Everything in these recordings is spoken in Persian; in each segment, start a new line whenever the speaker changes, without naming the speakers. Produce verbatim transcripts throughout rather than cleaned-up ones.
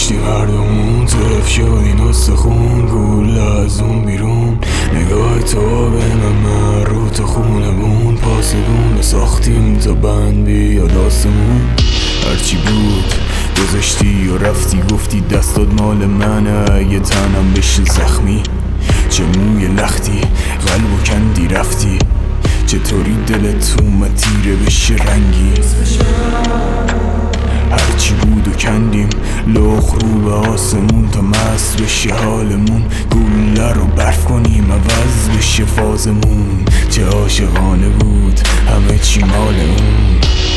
داشتیم هر دومون تو افشاد این استخون گول از اون بیرون نگاه تو به من رو تو خونمون پاسبون ساختیم تا بند بیاد آسمون هرچی بود گذاشتی و رفتی گفتی دستات مال منه اگه تنم بشه زخمی چه موی لختی قلبو کندی رفتی چطوری دلت اومد تیره بشه رنگی هرچی بود و کندیم لخ رو به آسمون تا مست بشه حالمون گوله رو برف کنیم عوض بشه فازمون چه عاشقانه بود همه چی مال اون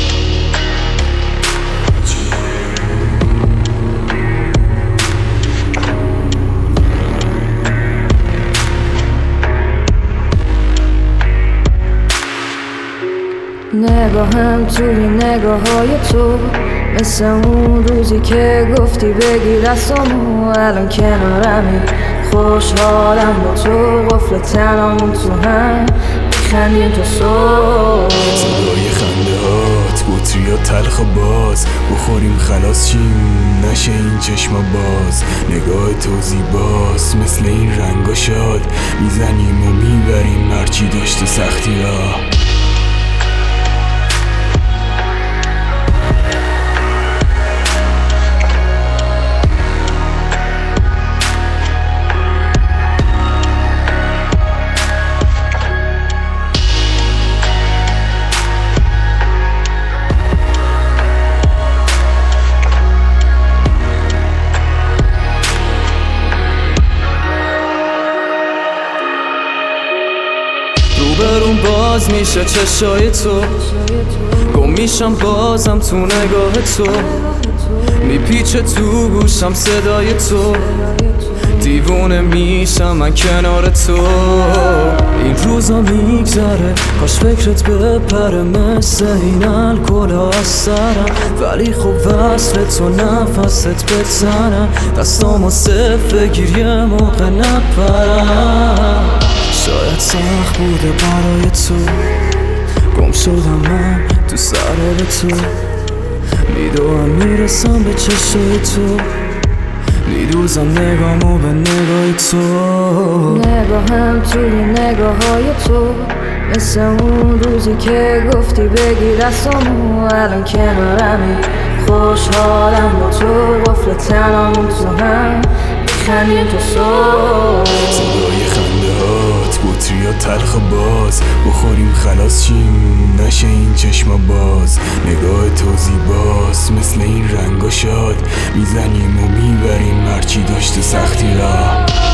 نگاهم توی نگاه های تو مثل اون روزی که گفتی بگی دستامو الان کنارمی خوشحالم با تو قفل تنامون تو هم میخندیم تا صبح
صدای خنده هات بطری ها تلخ باز بخوریم خلاص چیم نشه این چشم باز نگاه تو زیباست مثل این رنگا شاد میزنیم و میبریم هرچی داشته سختی را
روبرون باز میشه چشای تو گم میشم بازم تو نگاه تو میپیچه تو گوشم صدای تو دیوونه میشم من کنار تو این روزا میگذره کاش فکرت بپره مثل این الکل از سرم ولی خب وصل تو نفست بزنم دستامو صرف بگیر یه موقع نپرم شاید سخت بوده برای تو گم شدم من تو سر تو میدوام میرسم به چشای تو میدوزم نگامو به نگاه تو
نگاهم توی نگاه های تو مثل اون روزی که گفتی بگی دستامو الان کنارمی خوشحالم با تو قفل تنامون تو هم میخندیم تا صبح
صدای خنده هات بطری ها تلخ باز بخوریم خلاص چیم نشه این چشم باز نگاه تو زیباست مثل این رنگا شاد میزنیم و میبریم هرچی داشته سختی را